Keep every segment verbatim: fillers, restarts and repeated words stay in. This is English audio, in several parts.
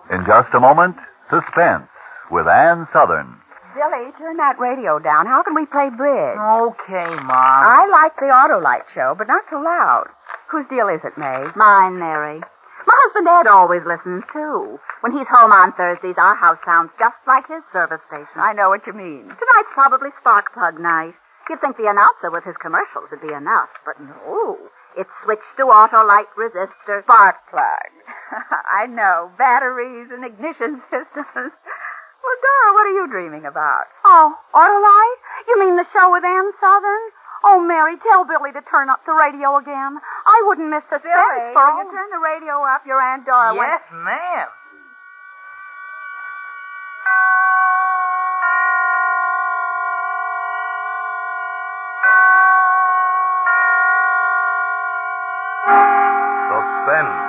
In just a moment, Suspense with Ann Southern. Billy, turn that radio down. How can we play bridge? Okay, Mom. I like the Autolite show, but not so loud. Whose deal is it, May? Mine, Mary. My husband Ed always listens, too. When he's home on Thursdays, our house sounds just like his service station. I know what you mean. Tonight's probably Spark Plug night. You'd think the announcer with his commercials would be enough, but no. It's switched to Autolite resistor. Spark Plug. I know. Batteries and ignition systems. Well, Dora, what are you dreaming about? Oh, Autolite? You mean the show with Ann Southern? Oh, Mary, tell Billy to turn up the radio again. I wouldn't miss the Billy, Suspense for... will you turn the radio up? Your Aunt Dora went... Yes, ma'am. Suspense.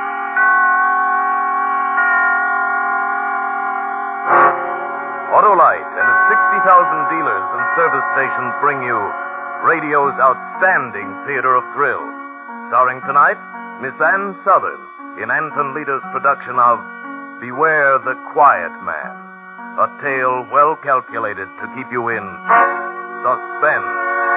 Autolite and its sixty thousand dealers and service stations bring you radio's outstanding theater of thrills. Starring tonight, Miss Ann Southern in Anton Leader's production of Beware the Quiet Man, a tale well calculated to keep you in suspense.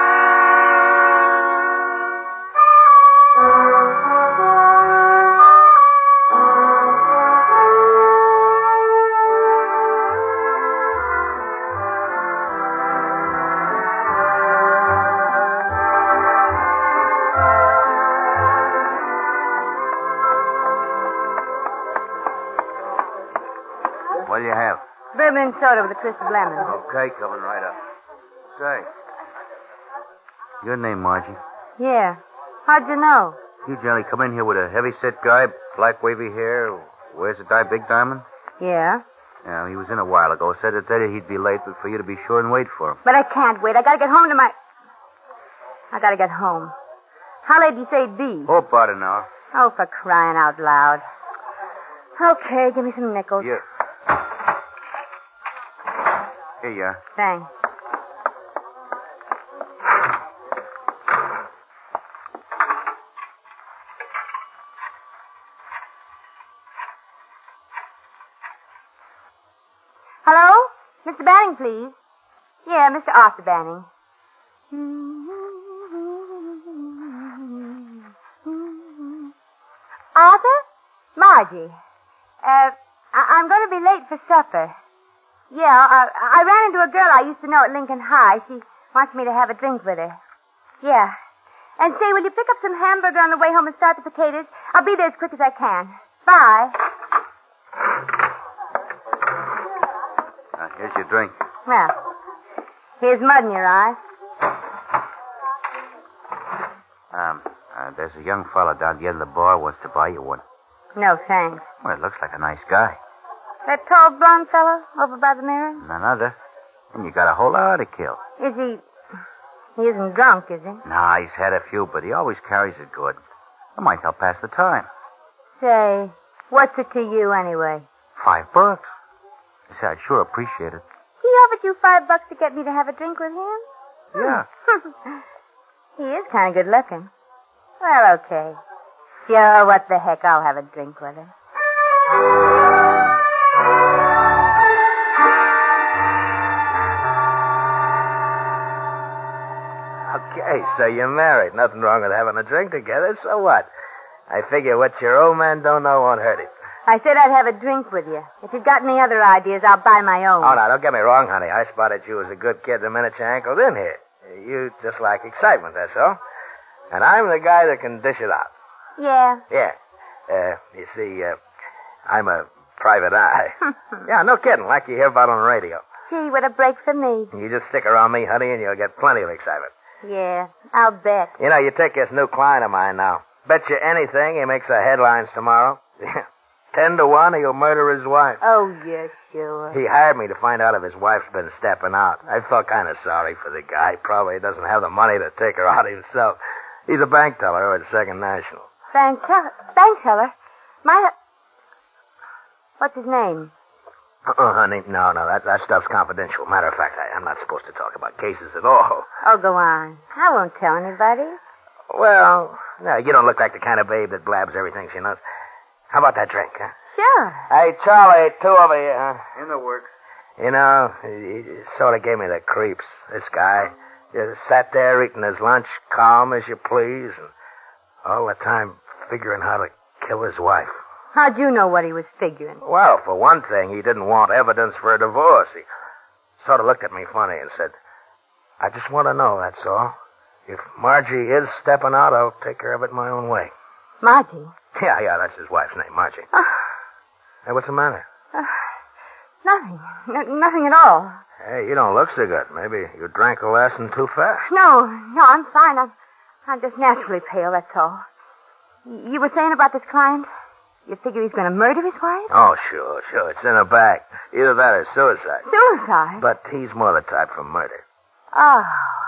What do you have? Bourbon and soda with a twist of lemon. Okay, coming right up. Say, your name, Margie? Yeah. How'd you know? You generally come in here with a heavy-set guy, black wavy hair, wears a di- big diamond? Yeah. Yeah, he was in a while ago. Said that day he'd be late, but for you to be sure and wait for him. But I can't wait. I gotta get home to my... I gotta get home. How late do you say it'd be? Oh, about an hour. Oh, for crying out loud. Okay, give me some nickels. Yeah. Here you are. Thanks. Hello? Mister Banning, please. Yeah, Mister Arthur Banning. Arthur? Margie. Uh, I- I'm going to be late for supper. Yeah, uh, I ran into a girl I used to know at Lincoln High. She wants me to have a drink with her. Yeah. And say, will you pick up some hamburger on the way home and start the potatoes? I'll be there as quick as I can. Bye. Uh, here's your drink. Well, here's mud in your eyes. Um, uh, there's a young fella down the end of the bar wants to buy you one. No, thanks. Well, it looks like a nice guy. That tall blonde fellow over by the mirror? None other. And you got a whole hour to kill. Is he... He isn't drunk, is he? Nah, he's had a few, but he always carries it good. I might help pass the time. Say, what's it to you anyway? Five bucks. I say, I'd sure appreciate it. He offered you five bucks to get me to have a drink with him? Yeah. He is kind of good looking. Well, okay. Sure, what the heck, I'll have a drink with him. Okay, so you're married. Nothing wrong with having a drink together, so what? I figure what your old man don't know won't hurt him. I said I'd have a drink with you. If you've got any other ideas, I'll buy my own. Oh, now, don't get me wrong, honey. I spotted you as a good kid the minute you ankled in here. You just like excitement, that's all. And I'm the guy that can dish it out. Yeah. Yeah. Uh, you see, uh, I'm a private eye. Yeah, no kidding, like you hear about on the radio. Gee, what a break for me. You just stick around me, honey, and you'll get plenty of excitement. Yeah, I'll bet. You know, you take this new client of mine now. Bet you anything he makes the headlines tomorrow. Ten to one, he'll murder his wife. Oh, yeah, sure. He hired me to find out if his wife's been stepping out. I felt kind of sorry for the guy. Probably doesn't have the money to take her out himself. He's a bank teller at Second National. Bank teller? Bank teller? My... What's his name? Oh, honey, no, no, that, that stuff's confidential. Matter of fact, I, I'm not supposed to talk about cases at all. Oh, go on. I won't tell anybody. Well, no, you don't look like the kind of babe that blabs everything she knows. How about that drink, huh? Sure. Hey, Charlie, two over here, huh? In the works. You know, he, he sort of gave me the creeps, this guy. Just sat there eating his lunch, calm as you please, and all the time figuring how to kill his wife. How'd you know what he was figuring? Well, for one thing, he didn't want evidence for a divorce. He sort of looked at me funny and said, I just want to know, that's all. If Margie is stepping out, I'll take care of it my own way. Margie? Yeah, yeah, that's his wife's name, Margie. Uh, Hey, what's the matter? uh, nothing. N- nothing at all. Hey, you don't look so good. Maybe you drank the last one too fast. No, no, I'm fine. I'm, I'm just naturally pale, that's all. Y- You were saying about this client? You figure he's going to murder his wife? Oh, sure, sure. It's in her back. Either that or suicide. Suicide? But he's more the type for murder. Oh,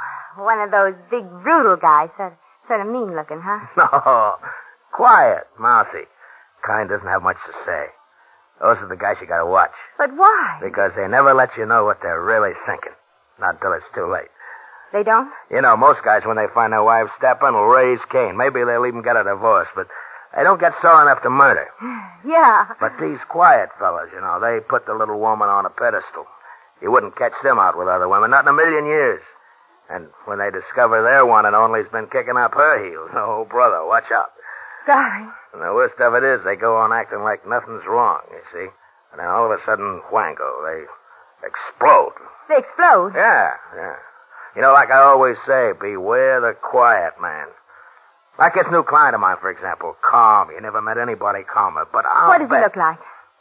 one of those big, brutal guys. Sort of, sort of mean looking, huh? No, quiet, mousy. Kind doesn't have much to say. Those are the guys you gotta watch. But why? Because they never let you know what they're really thinking. Not until it's too late. They don't? You know, most guys, when they find their wives stepping, will raise Cain. Maybe they'll even get a divorce, but they don't get sore enough to murder. Yeah. But these quiet fellas, you know, they put the little woman on a pedestal. You wouldn't catch them out with other women, not in a million years. And when they discover their one and only's been kicking up her heels, oh, brother, watch out. Golly. And the worst of it is they go on acting like nothing's wrong, you see. And then all of a sudden, whango, they explode. They explode? Yeah, yeah. You know, like I always say, beware the quiet man. Like this new client of mine, for example, calm. You never met anybody calmer, but I'll What does bet... he look like?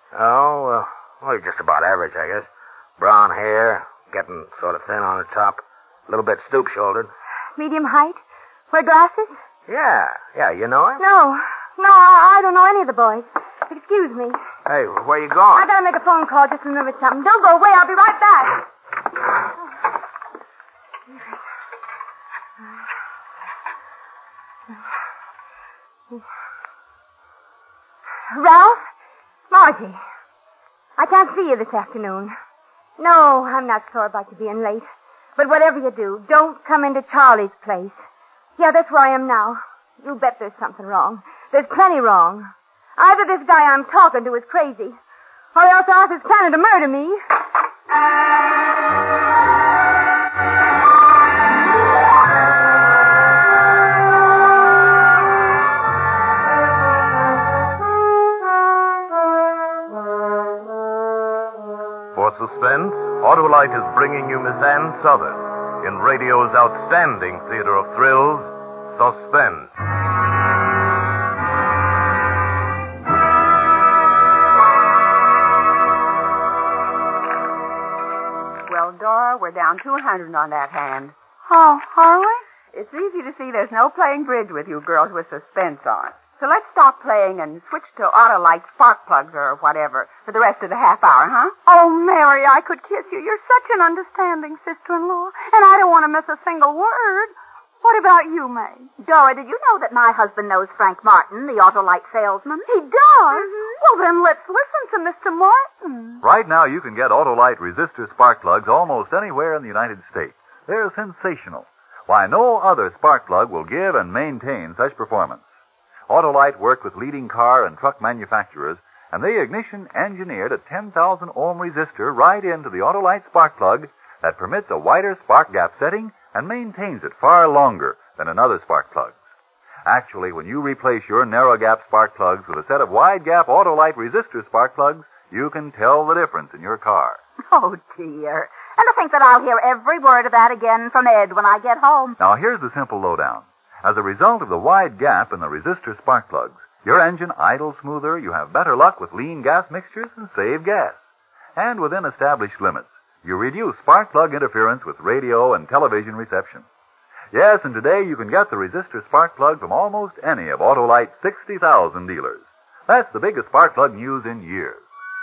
Oh, uh, well, he's just about average, I guess. Brown hair, getting sort of thin on the top, a little bit stoop-shouldered. Medium height? Wear glasses? Yeah, yeah, you know him? No. No, I, I don't know any of the boys. Excuse me. Hey, where you going? I gotta make a phone call, just remembered something. Don't go away, I'll be right back. Ralph? Margie. I can't see you this afternoon. No, I'm not sore about you being late. But whatever you do, don't come into Charlie's place. Yeah, that's where I am now. You bet there's something wrong. There's plenty wrong. Either this guy I'm talking to is crazy, or else Arthur's planning to murder me. For suspense, Autolite is bringing you Miss Ann Southern in radio's outstanding theater of thrills, Suspense. Well, Dora, we're down two hundred on that hand. Oh, are we? It's easy to see there's no playing bridge with you girls with suspense on. So let's stop playing and switch to Autolite spark plugs or whatever for the rest of the half hour, huh? Oh, Mary, I could kiss you. You're such an understanding sister-in-law, and I don't want to miss a single word. What about you, May? Dora, did you know that my husband knows Frank Martin, the Autolite salesman? He does? Well, then let's listen to Mister Martin. Right now, you can get Autolite resistor spark plugs almost anywhere in the United States. They're sensational. Why, no other spark plug will give and maintain such performance. Autolite worked with leading car and truck manufacturers, and they ignition engineered a ten thousand ohm resistor right into the Autolite spark plug that permits a wider spark gap setting and maintains it far longer than another spark plugs. Actually, when you replace your narrow gap spark plugs with a set of wide gap Autolite resistor spark plugs, you can tell the difference in your car. Oh, dear. And to think that I'll hear every word of that again from Ed when I get home. Now, here's the simple lowdown. As a result of the wide gap in the resistor spark plugs, your engine idles smoother, you have better luck with lean gas mixtures, and save gas. And within established limits, you reduce spark plug interference with radio and television reception. Yes, and today you can get the resistor spark plug from almost any of Autolite's sixty thousand dealers. That's the biggest spark plug news in years.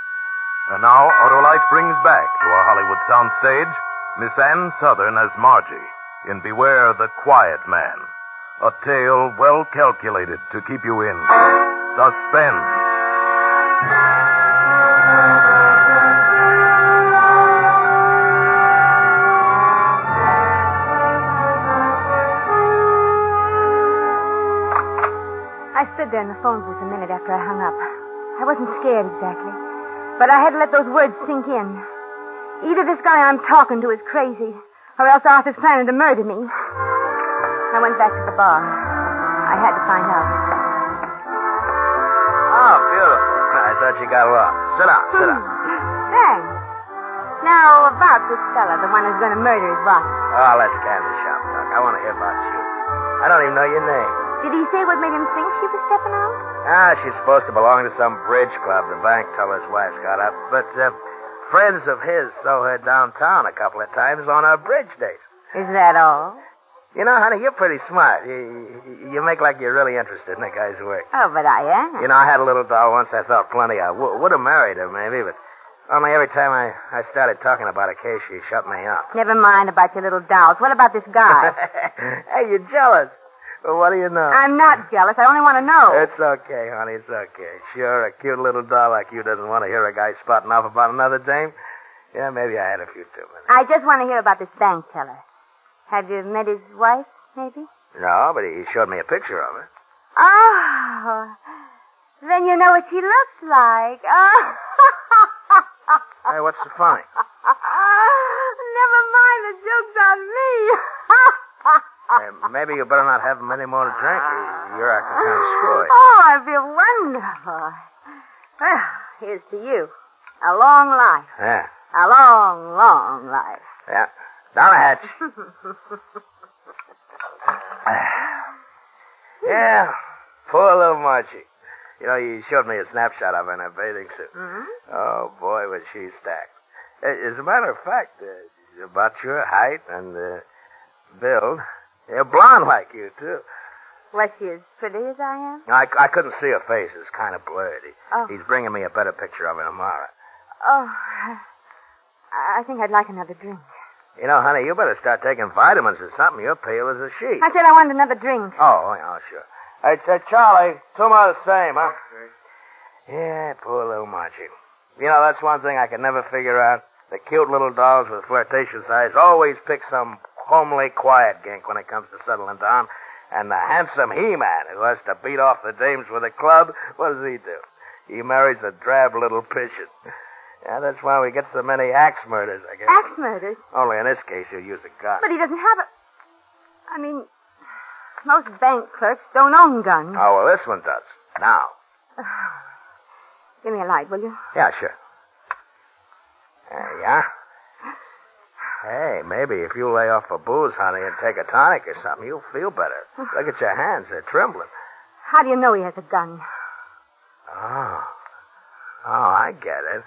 And now, Autolite brings back to our Hollywood soundstage Miss Ann Southern as Margie in Beware the Quiet Man. A tale well calculated to keep you in suspense. I stood there in the phone booth a minute after I hung up. I wasn't scared exactly, but I had to let those words sink in. Either this guy I'm talking to is crazy, or else Arthur's planning to murder me. I went back to the bar. I had to find out. Oh, beautiful. I thought you got lost. Sit down, sit down. Thanks. Now, about this fella, the one who's going to murder his wife. Oh, let's can the shop talk. I want to hear about you. I don't even know your name. Did he say what made him think she was stepping out? Ah, she's supposed to belong to some bridge club the bank teller's wife's got up. But uh, friends of his saw her downtown a couple of times on her bridge date. Is that all? You know, honey, you're pretty smart. You, you make like you're really interested in the guy's work. Oh, but I am. You know, I had a little doll once I thought plenty of. W- would have married her, maybe, but only every time I, I started talking about a case, she shut me up. Never mind about your little dolls. What about this guy? Hey, you're jealous. Well, what do you know? I'm not jealous. I only want to know. It's okay, honey. It's okay. Sure, a cute little doll like you doesn't want to hear a guy spouting off about another dame. Yeah, maybe I had a few too many. I just want to hear about this bank teller. Have you met his wife, maybe? No, but he showed me a picture of her. Oh, then you know what she looks like. Oh. Hey, what's so funny? Never mind, the joke's on me. Hey, maybe you better not have many more to drink. You're acting kind of screwy. Oh, I feel wonderful. Well, here's to you. A long life. Yeah. A long, long life. Yeah. Down the hatch. Yeah. Poor little Marchie. You know, you showed me a snapshot of her in her bathing suit. Mm-hmm. Oh, boy, was she stacked. As a matter of fact, uh, about your height and uh, build, you're blonde like you, too. Was she as pretty as I am? I, I couldn't see her face. It's kind of blurred. He, Oh. He's bringing me a better picture of her tomorrow. Oh, I think I'd like another drink. You know, honey, you better start taking vitamins or something. You're pale as a sheet. I said I wanted another drink. Oh, oh, sure. Hey, uh, Charlie, two more the same, huh? Yeah, poor little Marchie. You know, that's one thing I can never figure out. The cute little dolls with flirtatious eyes always pick some homely, quiet gink when it comes to settling down. And the handsome He-Man who has to beat off the dames with a club, what does he do? He marries a drab little pigeon. Yeah, that's why we get so many axe murders, I guess. Axe murders? Only in this case, he'll use a gun. But he doesn't have a... I mean, most bank clerks don't own guns. Oh, well, this one does. Now. Give me a light, will you? Yeah, sure. There you are. Hey, maybe if you lay off for booze, honey, and take a tonic or something, you'll feel better. Look at your hands. They're trembling. How do you know he has a gun? Oh. Oh, I get it.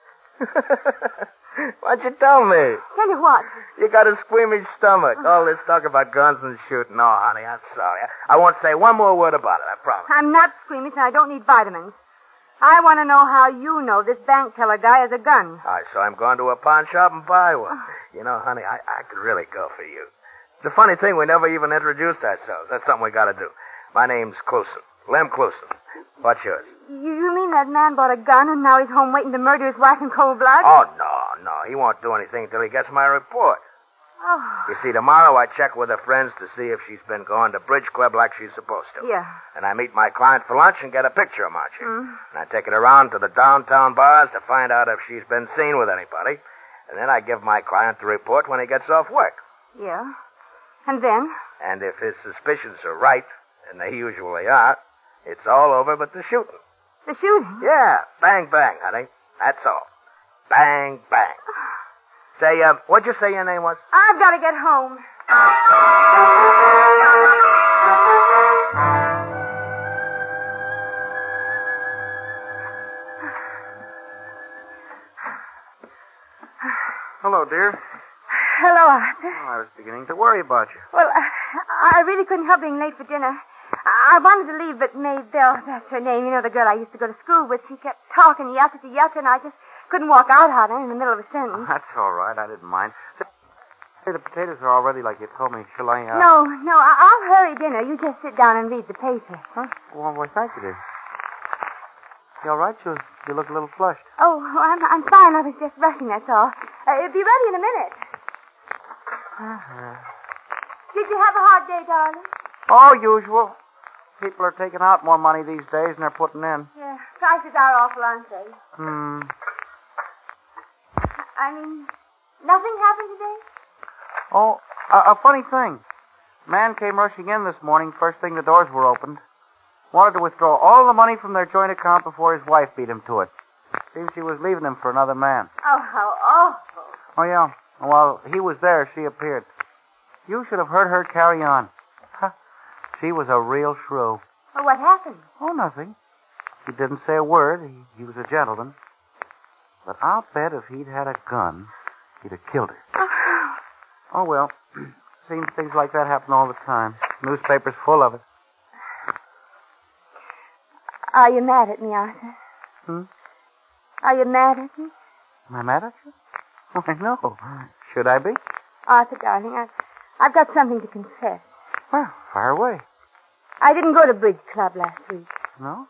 Why'd you tell me? Tell you what. You got a squeamish stomach. All this talk about guns and shooting. No, honey, I'm sorry. I won't say one more word about it, I promise. I'm not squeamish and I don't need vitamins. I want to know how you know this bank teller guy has a gun. I saw him going to a pawn shop and buy one. You know, honey, I, I could really go for you. It's a funny thing, we never even introduced ourselves. That's something we got to do. My name's Cluson. Lem Cluson. What's yours? You, you mean that man bought a gun and now he's home waiting to murder his wife in cold blood? Oh, no, no. He won't do anything until he gets my report. Oh. You see, tomorrow I check with her friends to see if she's been going to bridge club like she's supposed to. Yeah. And I meet my client for lunch and get a picture of Marchie. Mm. And I take it around to the downtown bars to find out if she's been seen with anybody. And then I give my client the report when he gets off work. Yeah. And then? And if his suspicions are right, and they usually are, it's all over but the shooting. The shooting? Yeah. Bang, bang, honey. That's all. Bang, bang. Say, uh, what'd you say your name was? I've got to get home. Hello, dear. Hello, Arthur. Oh, I was beginning to worry about you. Well, I, I really couldn't help being late for dinner. I, I wanted to leave, but Maybelle, that's her name, you know, the girl I used to go to school with, she kept talking yucca to yucca, and I just couldn't walk out on her in the middle of a sentence. That's all right. I didn't mind. Say, the potatoes are all ready like you told me. Shall I, uh... No, no, I, I'll hurry dinner. You just sit down and read the paper. Huh? Well, well thank you, dear. You all right? You, you look a little flushed. Oh, I'm, I'm fine. I was just rushing, that's all. Uh, it'll be ready in a minute. Uh-huh. Did you have a hard day, darling? Oh, usual. People are taking out more money these days than they're putting in. Yeah, prices are awful, aren't they? Hmm. I mean, nothing happened today? Oh, a, a funny thing. Man came rushing in this morning, first thing the doors were opened. Wanted to withdraw all the money from their joint account before his wife beat him to it. Seems she was leaving him for another man. Oh, how awful. Oh, yeah. While he was there, she appeared. You should have heard her carry on. Huh. She was a real shrew. Well, what happened? Oh, nothing. He didn't say a word. He, he was a gentleman. But I'll bet if he'd had a gun, he'd have killed her. Oh, Oh, well. Seems things like that happen all the time. Newspapers full of it. are you mad at me, Arthur? Hmm? Are you mad at me? Am I mad at you? Why, no. Should I be? Arthur, darling, I've, I've got something to confess. Well, fire away. I didn't go to bridge club last week. No?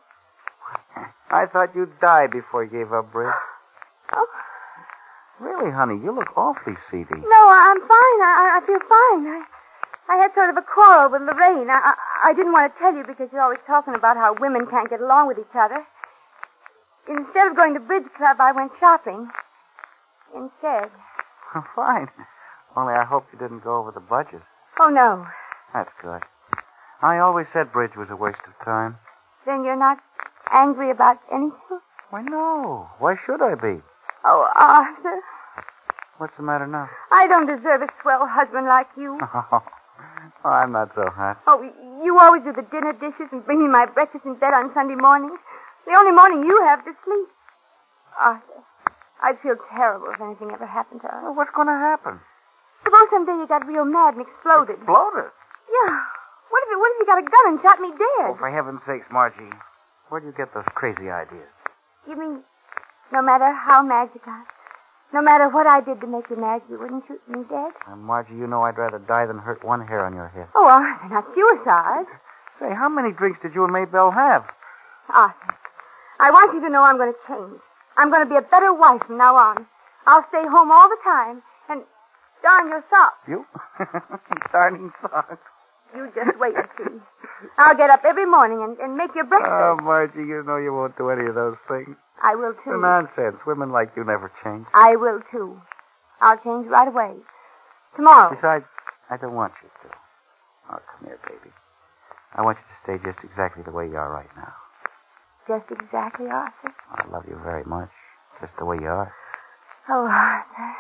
I thought you'd die before you gave up bridge. Oh, Really, honey, you look awfully seedy. no, I'm fine. I, I feel fine. I, I had sort of a quarrel with Lorraine. I, I, I didn't want to tell you because you're always talking about how women can't get along with each other. Instead of going to bridge club, I went shopping. Instead. Fine. Only I hope you didn't go over the budget. Oh, no. That's good. I always said bridge was a waste of time. Then you're not angry about anything? Why, no. Why should I be? Oh, Arthur, What's the matter now? I don't deserve a swell husband like you. Oh, I'm not so hot. Oh, you always do the dinner dishes and bring me my breakfast in bed on Sunday mornings. The only morning you have to sleep. Arthur, I'd feel terrible if anything ever happened to us. Well, what's going to happen? Suppose someday you got real mad and exploded. Exploded? Yeah. What if, what if you got a gun and shot me dead? Oh, for heaven's sakes, Margie. Where do you get those crazy ideas? You mean no matter how mad you got, no matter what I did to make you mad, you wouldn't shoot me dead? Uh, Margie, you know I'd rather die than hurt one hair on your head. Oh, Arthur, not suicide. Say, how many drinks did you and Maybelle have? Arthur, I want you to know I'm going to change. I'm going to be a better wife from now on. I'll stay home all the time and darn your socks. You? Darning socks. You just wait and see. I'll get up every morning and, and make your breakfast. Oh, Margie, you know you won't do any of those things. I will, too. They're nonsense. Women like you never change. I will, too. I'll change right away. Tomorrow. Besides, I don't want you to. Oh, come here, baby. I want you to stay just exactly the way you are right now. Just exactly, Arthur? I love you very much. Just the way you are. Oh, Arthur.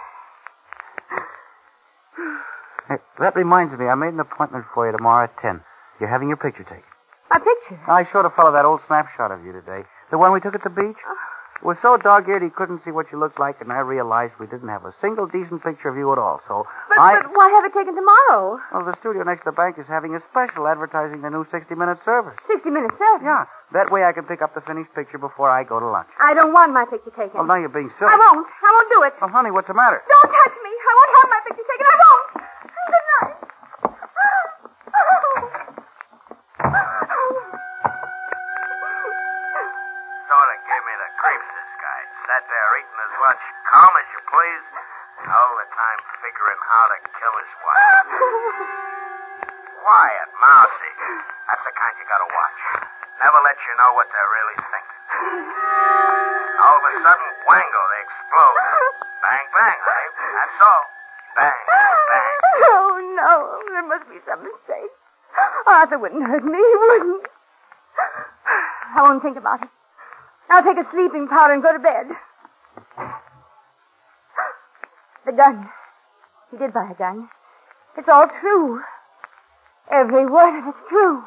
Hey, that reminds me, I made an appointment for you tomorrow at ten. You're having your picture taken. A picture? I showed a fellow that old snapshot of you today. The one we took at the beach. It was so dog-eared he couldn't see what you looked like, and I realized we didn't have a single decent picture of you at all. So But, I... but why have it taken tomorrow? Well, the studio next to the bank is having a special advertising the new sixty-minute service. Sixty minutes service? Yeah. That way I can pick up the finished picture before I go to lunch. I don't want my picture taken. Well, now you're being silly. I won't. I won't do it. Oh, honey, what's the matter? Don't touch me. I won't have my picture taken. I won't. Good night. Sort of gave me the creeps, this guy. Sat there eating his lunch, calm as you please, all the time figuring how to kill his wife. Quiet, mousy. That's the kind you gotta watch. Never let you know what they're really thinking. All of a sudden, wango, they explode. Bang, bang, honey. That's all. Bang, bang. Oh, no. There must be some mistake. Arthur wouldn't hurt me. He wouldn't. I won't think about it. I'll take a sleeping powder and go to bed. The gun. He did buy a gun. It's all true. Every word of it's true.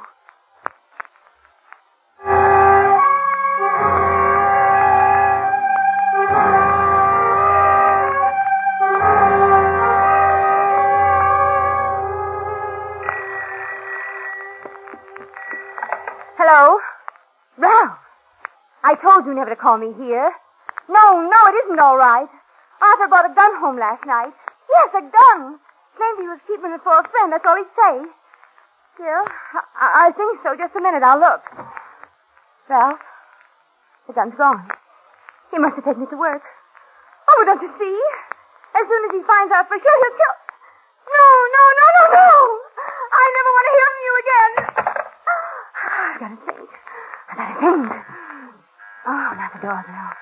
Hello? Ralph. I told you never to call me here. No, no, it isn't all right. Arthur brought a gun home last night. Yes, a gun. Claimed he was keeping it for a friend. That's all he say. Yeah, I, I think so. Just a minute. I'll look. Ralph, the gun's gone. He must have taken it to work. Oh, don't you see? As soon as he finds out for sure, he'll kill... No, no, no, no, no. I never want to hear from you again. gotta think. I gotta think. Oh, now the doorbell.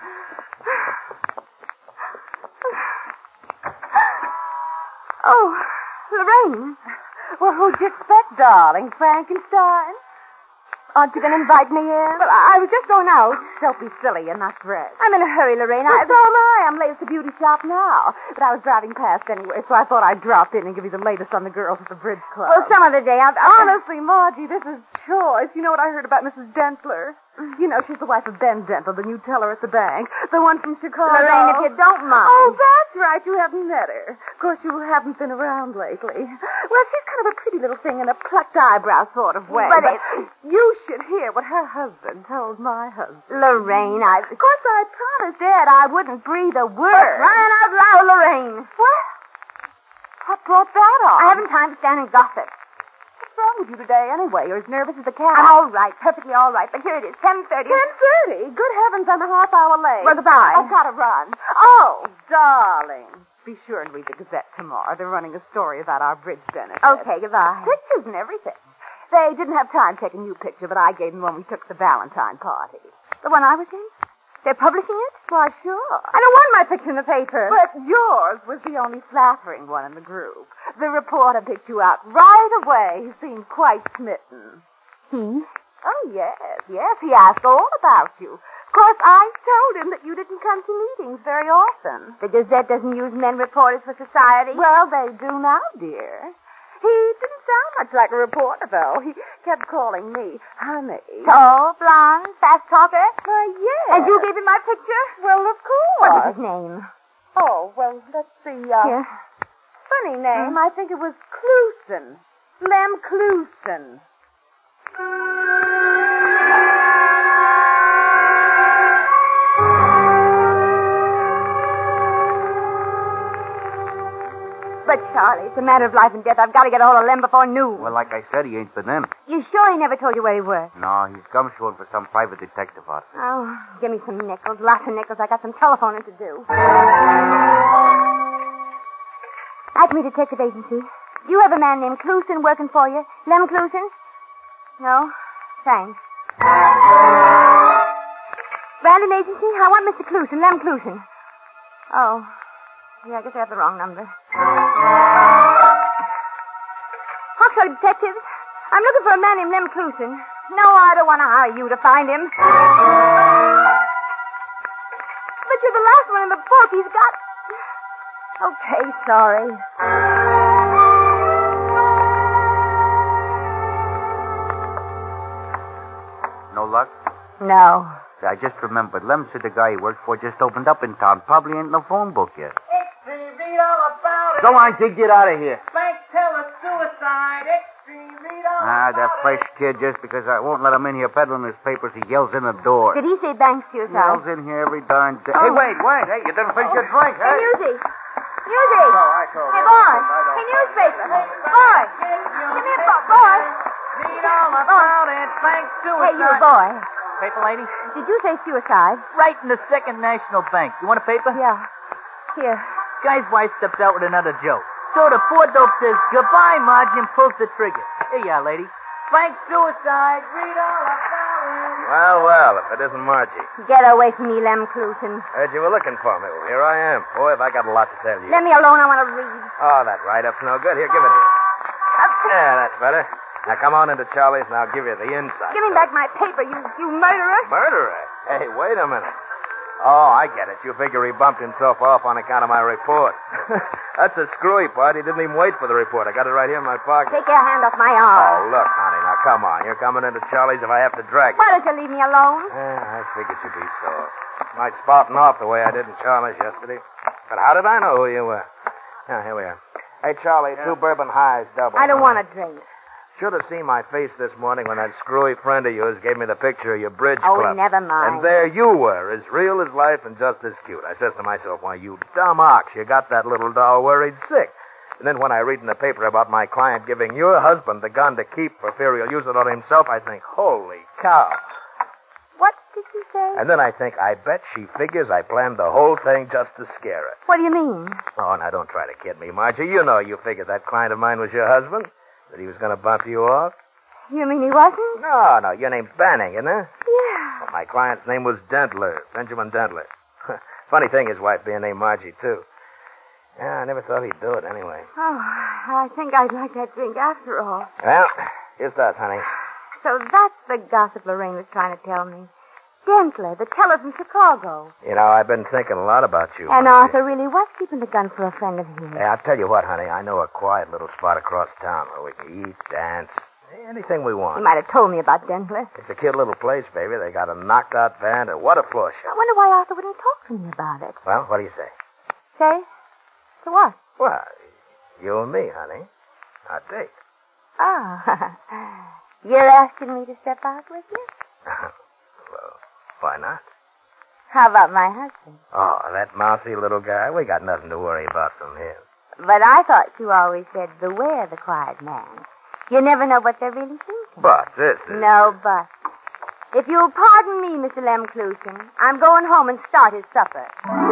Oh, Lorraine. Well, who'd you expect, darling? Frankenstein? Aren't you going to invite me in? Well, I, I was just going out. Don't be silly. You're not dressed. I'm in a hurry, Lorraine. Well, I... so am I. I'm late at the beauty shop now. But I was driving past anyway, so I thought I'd drop in and give you the latest on the girls at the Bridge Club. Well, some other day. I'll... I'll... Honestly, Margie, this is choice. You know what I heard about Missus Dentler? You know, she's the wife of Ben Dental, the new teller at the bank. The one from Chicago. Lorraine, if you don't mind. Oh, that's right. You haven't met her. Of course, you haven't been around lately. Well, she's kind of a pretty little thing in a plucked eyebrow sort of way. But, But it... you should hear what her husband told my husband. Lorraine, I... Of course, I promised Ed I wouldn't breathe a word. Oh, crying out loud, Lorraine. What? What brought that on? I haven't time to stand and gossip. What's wrong with you today, anyway? You're as nervous as a cat. I'm all right, perfectly all right. But here it is, ten thirty. ten thirty? Good heavens, I'm a half hour late. Well, goodbye. I've got to run. Oh, darling. Be sure and read the Gazette tomorrow. They're running a story about our bridge benefit. Okay, goodbye. Pictures and everything. They didn't have time to take a new picture, but I gave them one we took at the Valentine party. The one I was in? They're publishing it? Why, sure. I don't want my picture in the paper. But yours was the only flattering one in the group. The reporter picked you out right away. He seemed quite smitten. He? Oh, yes, yes. He asked all about you. Of course, I told him that you didn't come to meetings very often. The Gazette doesn't use men reporters for society? Well, they do now, dear. He didn't sound much like a reporter, though. He kept calling me honey. Tall, blonde, fast talker? Why, yes. And you gave him my picture? Well, of course. What was his name? Oh, well, let's see. Uh, Here. Funny name. I think it was Clusen. Lem Clusen. But, Charlie, it's a matter of life and death. I've got to get a hold of Lem before noon. Well, like I said, he ain't been in. You sure he never told you where he was? No, he's gumshoeing for some private detective outfit. Oh, give me some nickels. Lots of nickels. I got some telephoning to do. Acme Detective Agency. Do you have a man named Clusen working for you? Lem Clusen? No? Thanks. Brandon Agency? I want Mister Clusen, Lem Clusen. Oh. Yeah, I guess I have the wrong number. Hawkshaw Detective. I'm looking for a man named Lem Clusen. No, I don't want to hire you to find him. But you're the last one in the book. He's got... Okay, sorry. No luck? No. I just remembered. Lem said the guy he worked for just opened up in town. Probably ain't no phone book yet. Extreme, read all about it. Go on, Jig, get out of here. Bank teller suicide. Extreme, read all Ah, about that it. fresh kid, just because I won't let him in here peddling his papers, he yells in the door. Did he say bank He suicide? yells in here every darn day. Oh. Hey, wait, wait. Hey, you didn't finish your drink, Hey, huh? music. Music. I told Hey, you. boy. I don't Hey, know. newspaper. Boy. Give me a book, boy. Read all about it. Bank Hey, suicide. you, boy. Paper lady? Did you say suicide? Right in the Second National Bank. You want a paper? Yeah. Here. Guy's wife steps out with another joke. So the poor dope says, goodbye, Marge, and pulls the trigger. Here you are, lady. Bank suicide. Read all about it. Well, well, if it isn't Margie. Get away from me, Lem Clusen. Heard you were looking for me. Well, here I am. Boy, have I got a lot to tell you. Let me alone. I want to read. Oh, that write-up's no good. Here, give it here. Yeah, that's better. Now, come on into Charlie's, and I'll give you the inside. Give me back my paper, you, you murderer. Murderer? Hey, wait a minute. Oh, I get it. You figure he bumped himself off on account of my report. That's a screwy part. He didn't even wait for the report. I got it right here in my pocket. Take your hand off my Oh, arm. look, honey. Now, come on. You're coming into Charlie's if I have to drag you. Why don't you leave me alone? Yeah, I figured you'd be sore. Might spouting off the way I did in Charlie's yesterday. But how did I know who you were? Yeah, here we are. Hey, Charlie, two bourbon highs, double. I don't want a drink. Should have seen my face this morning when that screwy friend of yours gave me the picture of your bridge Oh, club. never mind. And there you were, as real as life and just as cute. I says to myself, why, you dumb ox, you got that little doll worried sick. And then when I read in the paper about my client giving your husband the gun to keep for fear he'll use it on himself, I think, holy cow. What did you say? And then I think, I bet she figures I planned the whole thing just to scare her. What do you mean? Oh, now don't try to kid me, Margie. You know you figured that client of mine was your husband, that he was going to bump you off. You mean he wasn't? No, no, your name's Banning, isn't it? Yeah. Well, my client's name was Dentler, Benjamin Dentler. Funny thing, his wife being named Margie, too. Yeah, I never thought he'd do it anyway. Oh, I think I'd like that drink after all. Well, here's that, honey. So that's the gossip Lorraine was trying to tell me. Dentler, the teller from Chicago. You know, I've been thinking a lot about you. And Margie. Arthur really was keeping the gun for a friend of his. Hey, I'll tell you what, honey. I know a quiet little spot across town where we can eat, dance, anything we want. You might have told me about Dentler. It's a cute little place, baby. They got a knocked-out band, and what a floor I show. wonder why Arthur wouldn't talk to me about it. Well, what do you say? Say? To what? Well, you and me, honey. Our date. Oh. You're asking me to step out with you? Well, why not? How about my husband? Oh, that mousy little guy. We got nothing to worry about from him. But I thought you always said, beware the quiet man. You never know what they're really thinking. But this is... No, but. If you'll pardon me, Mister Lem Clusen, I'm going home and start his supper.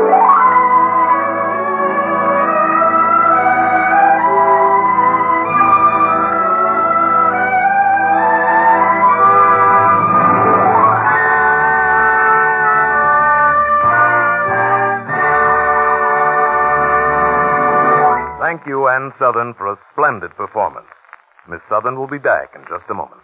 Thank you, Ann Southern, for a splendid performance. Miss Southern will be back in just a moment.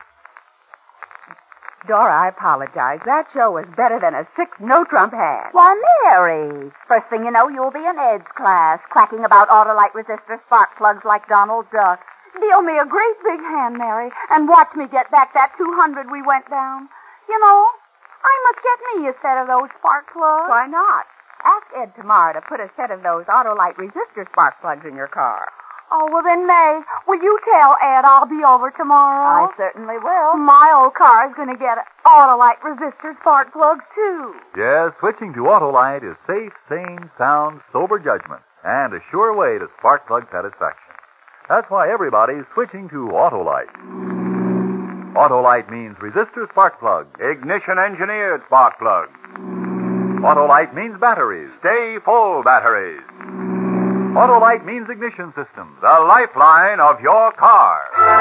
Dora, I apologize. That show was better than a six no-trump hand. Why, Mary, first thing you know, you'll be in Ed's class, quacking about Autolite resistor spark plugs like Donald Duck. Deal me a great big hand, Mary, and watch me get back that two hundred we went down. You know, I must get me a set of those spark plugs. Why not? Ask Ed tomorrow to put a set of those Autolite resistor spark plugs in your car. Oh, well then, May, will you tell Ed I'll be over tomorrow? I certainly will. My old car's going to get Autolite resistor spark plugs, too. Yes, switching to Autolite is safe, sane, sound, sober judgment, and a sure way to spark plug satisfaction. That's why everybody's switching to Autolite. Autolite means resistor spark plug. Ignition engineered spark plug. Autolite means batteries. Stay full batteries. Autolite means ignition systems. The lifeline of your car.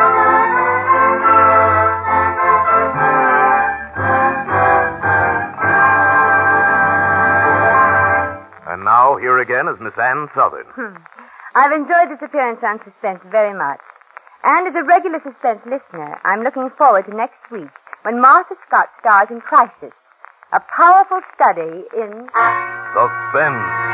And now, here again is Miss Ann Southern. Hmm. I've enjoyed this appearance on Suspense very much. And as a regular Suspense listener, I'm looking forward to next week when Martha Scott stars in Crisis, a powerful study in... Suspense.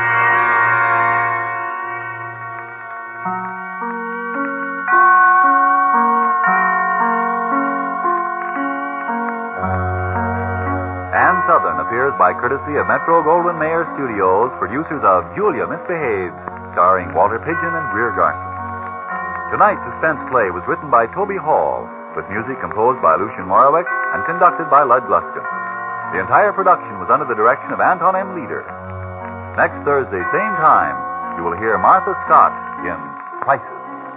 Ann Southern appears by courtesy of Metro Goldwyn Mayer Studios, producers of Julia Misbehaves, starring Walter Pidgeon and Greer Garson. Tonight's suspense play was written by Toby Hall, with music composed by Lucien Morawick and conducted by Lud Gluskin. The entire production was under the direction of Anton M. Leader. Next Thursday, same time, you will hear Martha Scott in Crisis.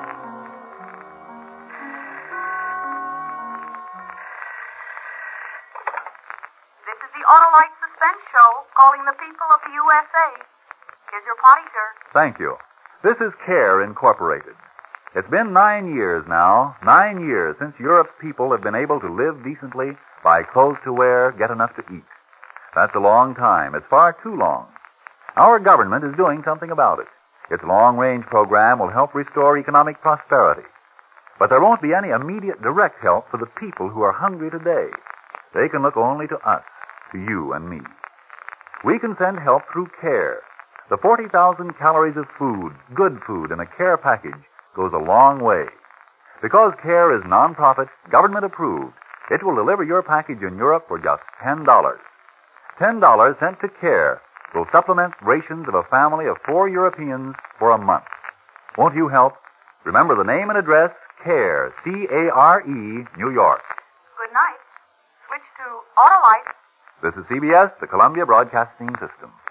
This is the Autolite Suspense Show, calling the people of the U S A. Here's your potty shirt. Thank you. This is CARE Incorporated. It's been nine years now, nine years since Europe's people have been able to live decently, buy clothes to wear, get enough to eat. That's a long time. It's far too long. Our government is doing something about it. Its long-range program will help restore economic prosperity. But there won't be any immediate direct help for the people who are hungry today. They can look only to us, to you and me. We can send help through CARE. The forty thousand calories of food, good food, in a CARE package goes a long way. Because CARE is non-profit, government-approved, it will deliver your package in Europe for just ten dollars. ten dollars sent to CARE will supplement rations of a family of four Europeans for a month. Won't you help? Remember the name and address, CARE, C A R E, New York. Good night. Switch to Autolite. This is C B S, the Columbia Broadcasting System.